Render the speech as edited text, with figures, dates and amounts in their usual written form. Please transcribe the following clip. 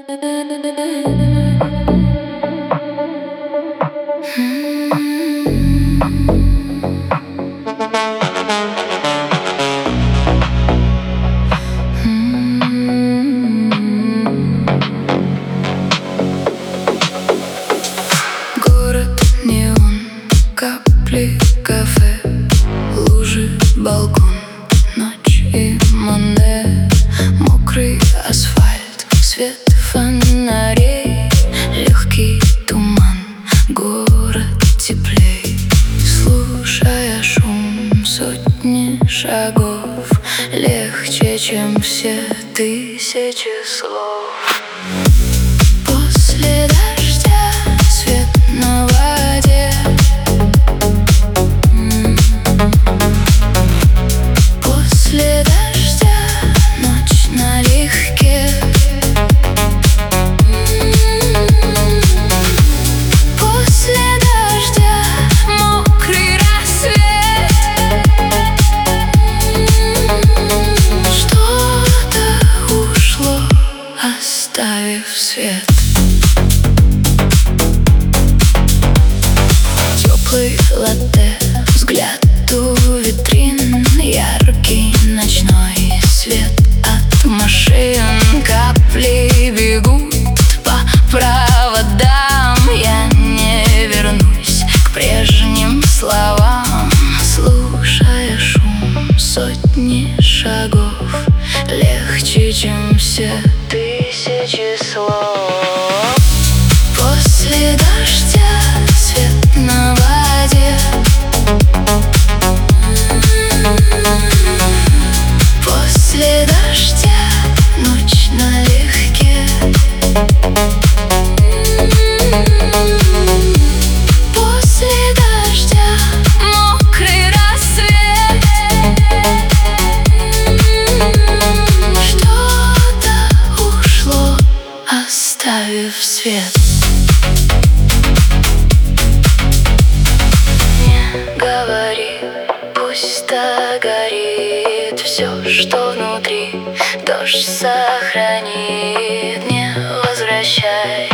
Город, неон, капли, кафе, лужи, балкон, ночь и Моне. Мокрый асфальт, свет фонарей, легкий туман, город теплей. Слушая шум сотни шагов, легче, чем все тысячи слов. После дождя свет на воде, после дождя ночь налегке, после дождя мокрый рассвет. Что-то ушло, оставив свет. Теплый латте, взгляд у витрин, яркий ночной свет от машин. Капли бегут по проводам, я не вернусь к прежним словам. Слушая шум сотни шагов, легче, чем все тысячи слов. После дождя свет на воде, после дождя ночь налегке, после дождя мокрый рассвет. Что-то ушло, оставив свет. Не говори, пусть так горит все, что внутри, дождь сохранит. Не возвращай